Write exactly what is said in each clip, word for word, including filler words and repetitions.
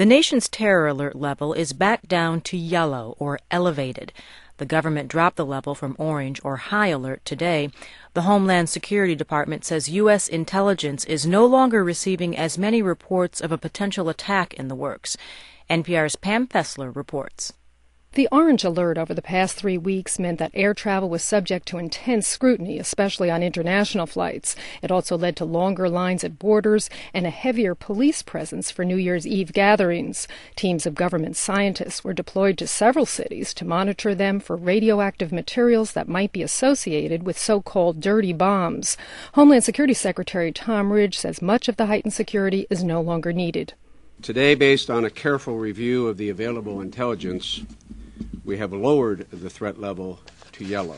The nation's terror alert level is back down to yellow, or elevated. The government dropped the level from orange, or high alert, today. The Homeland Security Department says U S intelligence is no longer receiving as many reports of a potential attack in the works. N P R's Pam Fessler reports. The orange alert over the past three weeks meant that air travel was subject to intense scrutiny, especially on international flights. It also led to longer lines at borders and a heavier police presence for New Year's Eve gatherings. Teams of government scientists were deployed to several cities to monitor them for radioactive materials that might be associated with so-called dirty bombs. Homeland Security Secretary Tom Ridge says much of the heightened security is no longer needed. Today, based on a careful review of the available intelligence, we have lowered the threat level to yellow.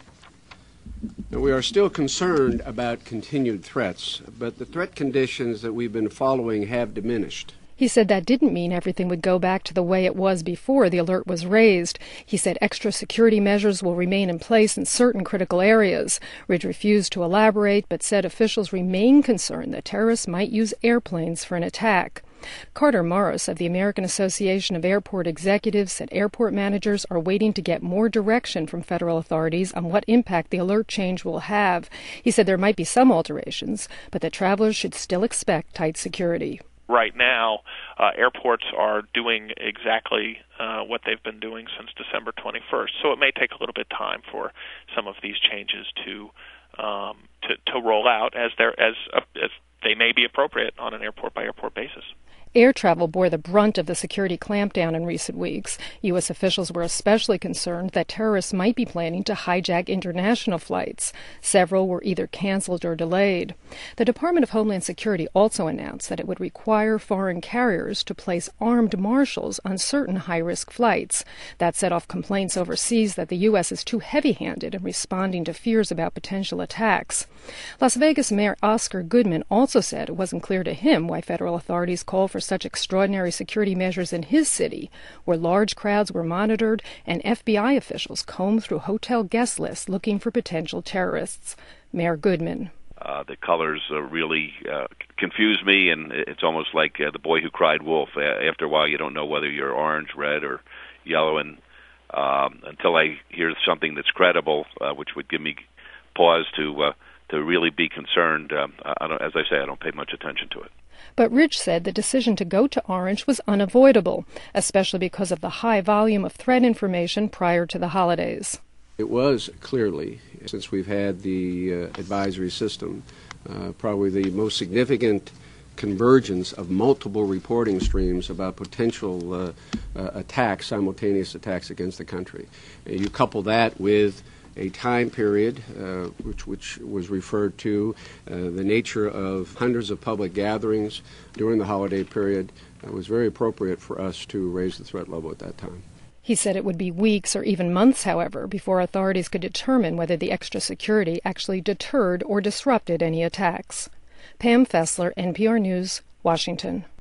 Now, we are still concerned about continued threats, but the threat conditions that we've been following have diminished. He said that didn't mean everything would go back to the way it was before the alert was raised. He said extra security measures will remain in place in certain critical areas. Ridge refused to elaborate, but said officials remain concerned that terrorists might use airplanes for an attack. Carter Morris of the American Association of Airport Executives said airport managers are waiting to get more direction from federal authorities on what impact the alert change will have. He said there might be some alterations, but that travelers should still expect tight security. Right now, uh, airports are doing exactly uh, what they've been doing since December twenty-first. So it may take a little bit of time for some of these changes to um, to, to roll out as, as, uh, as they may be appropriate on an airport-by-airport basis. Air travel bore the brunt of the security clampdown in recent weeks. U S officials were especially concerned that terrorists might be planning to hijack international flights. Several were either canceled or delayed. The Department of Homeland Security also announced that it would require foreign carriers to place armed marshals on certain high-risk flights. That set off complaints overseas that the U S is too heavy-handed in responding to fears about potential attacks. Las Vegas Mayor Oscar Goodman also said it wasn't clear to him why federal authorities called for such extraordinary security measures in his city, where large crowds were monitored and F B I officials combed through hotel guest lists looking for potential terrorists. Mayor Goodman. Uh, the colors uh, really uh, confuse me, and it's almost like uh, the boy who cried wolf. Uh, after a while, you don't know whether you're orange, red, or yellow, and um, until I hear something that's credible, uh, which would give me pause to uh, to really be concerned. Um, I don't, as I say, I don't pay much attention to it. But Ridge said the decision to go to orange was unavoidable, especially because of the high volume of threat information prior to the holidays. It was clearly, since we've had the uh, advisory system, uh, probably the most significant convergence of multiple reporting streams about potential uh, uh, attacks, simultaneous attacks against the country. And you couple that with a time period uh, which, which was referred to, uh, the nature of hundreds of public gatherings during the holiday period. It was very appropriate for us to raise the threat level at that time. He said it would be weeks or even months, however, before authorities could determine whether the extra security actually deterred or disrupted any attacks. Pam Fessler, N P R News, Washington.